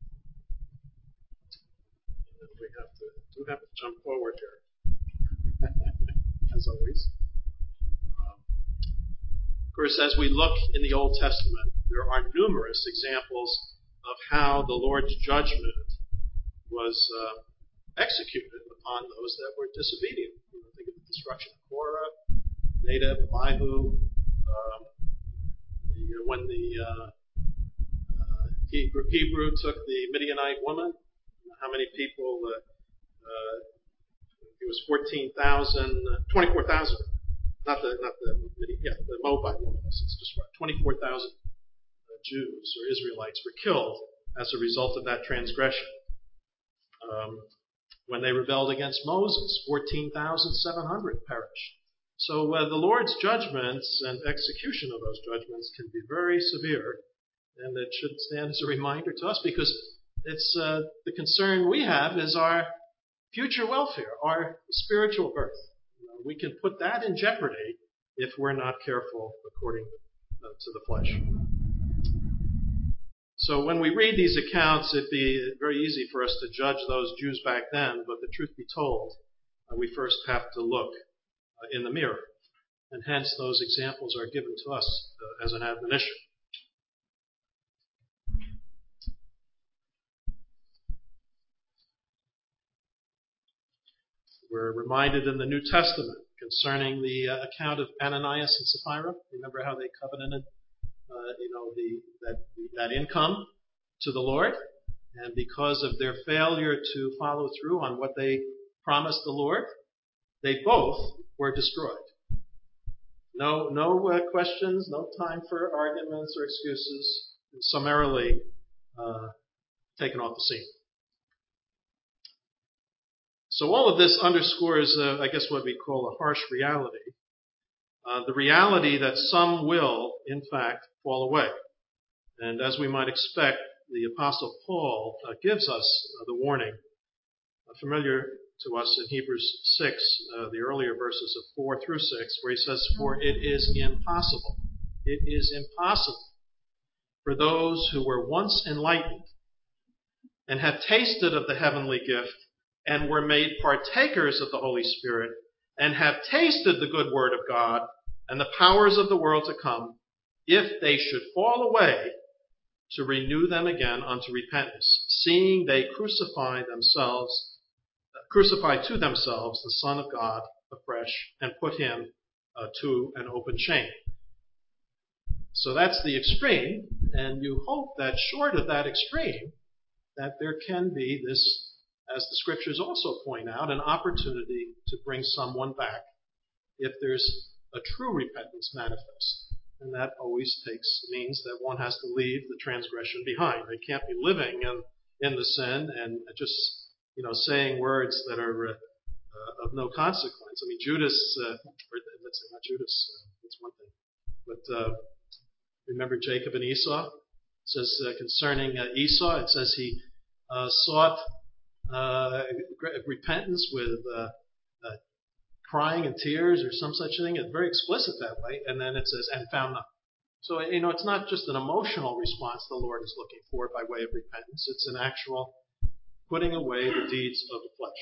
We have to, do have to jump forward here, as always. Um, of course, as we look in the Old Testament, there are numerous examples of how the Lord's judgment was uh, executed upon those that were disobedient. You know, think of the destruction of Korah, Nadab, Abihu, um, the, uh, when the uh, uh, Hebrew, Hebrew took the Midianite woman. How many people? Uh, uh, it was fourteen thousand, twenty-four thousand. Not the not the yeah the Moabite woman. It's just right. twenty-four thousand uh, Jews or Israelites were killed as a result of that transgression. Um, When they rebelled against Moses, fourteen thousand seven hundred perished. So uh, the Lord's judgments and execution of those judgments can be very severe, and it should stand as a reminder to us because it's uh, the concern we have is our future welfare, our spiritual birth. You know, we can put that in jeopardy if we're not careful according uh, to the flesh. So when we read these accounts, it'd be very easy for us to judge those Jews back then, but the truth be told, uh, we first have to look uh, in the mirror. And hence those examples are given to us uh, as an admonition. We're reminded in the New Testament concerning the uh, account of Ananias and Sapphira. Remember how they covenanted Uh, you know, the, that, that income to the Lord. And because of their failure to follow through on what they promised the Lord, they both were destroyed. No, no uh, questions, no time for arguments or excuses, summarily uh, taken off the scene. So all of this underscores, uh, I guess, what we call a harsh reality. Uh, the reality that some will, in fact, fall away. And as we might expect, the Apostle Paul uh, gives us uh, the warning, uh, familiar to us in Hebrews six, uh, the earlier verses of four through six, where he says, for it is impossible, it is impossible for those who were once enlightened and have tasted of the heavenly gift and were made partakers of the Holy Spirit and have tasted the good word of God and the powers of the world to come, if they should fall away, to renew them again unto repentance, seeing they crucify themselves, crucify to themselves the Son of God afresh, and put him uh, to an open shame. So that's the extreme, and you hope that short of that extreme, that there can be this, as the scriptures also point out, an opportunity to bring someone back if there's a true repentance manifest. And that always takes means that one has to leave the transgression behind. They can't be living in, in the sin and just, you know, saying words that are uh, uh, of no consequence. I mean, Judas, uh, or let's say not Judas, uh, that's one thing. But uh, remember Jacob and Esau? It says uh, concerning uh, Esau, it says he uh, sought uh, repentance with uh, uh, crying and tears or some such thing. It's very explicit that way. And then it says, and found none. So, you know, it's not just an emotional response the Lord is looking for by way of repentance. It's an actual putting away the deeds of the flesh.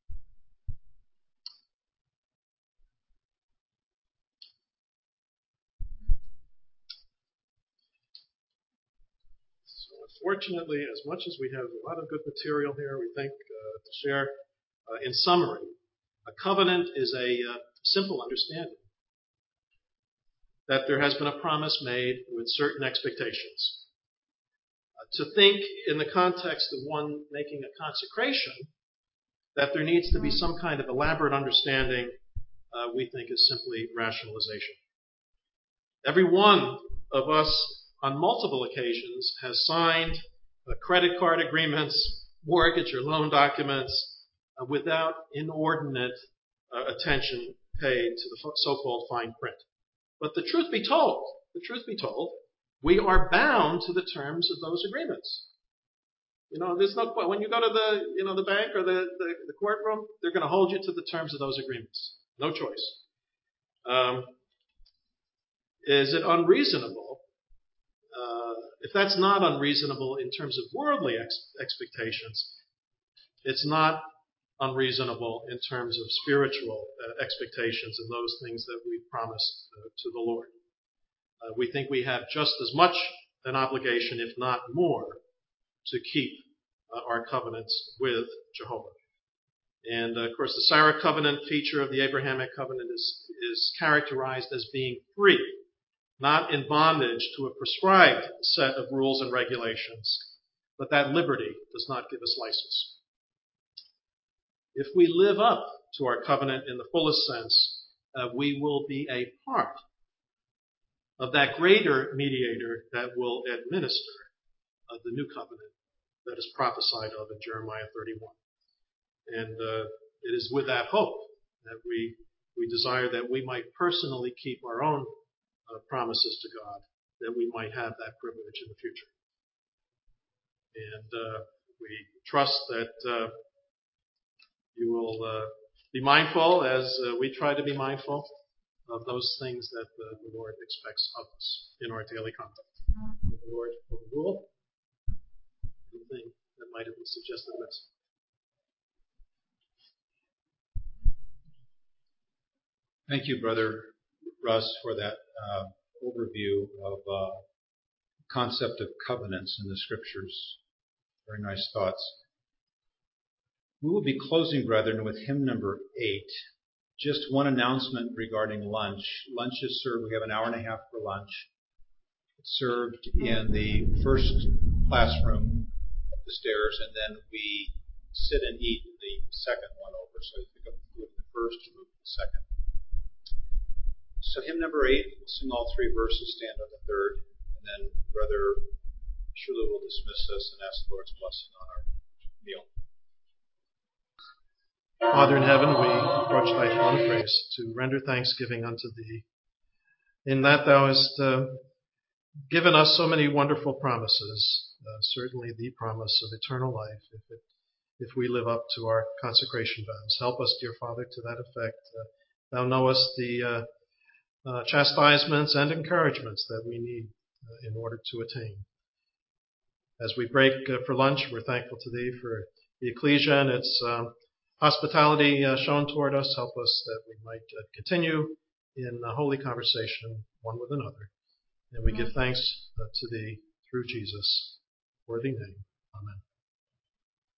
So, unfortunately, as much as we have a lot of good material here, we think uh, to share, uh, in summary, a covenant is a uh, simple understanding that there has been a promise made with certain expectations. Uh, to think in the context of one making a consecration that there needs to be some kind of elaborate understanding, uh, we think is simply rationalization. Every one of us on multiple occasions has signed uh, credit card agreements, mortgage or loan documents uh, without inordinate uh, attention paid to the so-called fine print. But the truth be told, the truth be told, we are bound to the terms of those agreements. You know, there's no when you go to the you know the bank or the, the, the courtroom, they're going to hold you to the terms of those agreements. No choice. Um, is it unreasonable? Uh, if that's not unreasonable in terms of worldly ex- expectations, it's not unreasonable in terms of spiritual uh, expectations and those things that we promised uh, to the Lord. Uh, we think we have just as much an obligation, if not more, to keep uh, our covenants with Jehovah. And, uh, of course, the Sarah covenant feature of the Abrahamic covenant is, is characterized as being free, not in bondage to a prescribed set of rules and regulations, but that liberty does not give us license. If we live up to our covenant in the fullest sense, uh, we will be a part of that greater mediator that will administer uh, the new covenant that is prophesied of in Jeremiah thirty-one. And uh, it is with that hope that we we desire that we might personally keep our own uh, promises to God, that we might have that privilege in the future. And uh, we trust that uh, you will uh, be mindful, as uh, we try to be mindful, of those things that uh, the Lord expects of us in our daily conduct. May the Lord overrule anything that might have been suggested amiss. Thank you, Brother Russ, for that uh, overview of uh, concept of covenants in the Scriptures. Very nice thoughts. We will be closing, brethren, with hymn number eight. Just one announcement regarding lunch. Lunch is served. We have an hour and a half for lunch. It's served in the first classroom up the stairs, and then we sit and eat in the second one over. So you pick up the food in the first, you move to the second. So hymn number eight, we'll sing all three verses, stand on the third, and then Brother Shula will dismiss us and ask the Lord's blessing on our meal. Father in heaven, we approach thy throne of grace to render thanksgiving unto thee, in that thou hast uh, given us so many wonderful promises, uh, certainly the promise of eternal life, if it, if we live up to our consecration vows. Help us, dear Father, to that effect. Uh, thou knowest the uh, uh, chastisements and encouragements that we need uh, in order to attain. As we break uh, for lunch, we're thankful to thee for the ecclesia and its uh, hospitality uh, shown toward us. Help us that we might uh, continue in uh, holy conversation one with another. And we give thanks uh, to thee through Jesus' worthy name. Amen.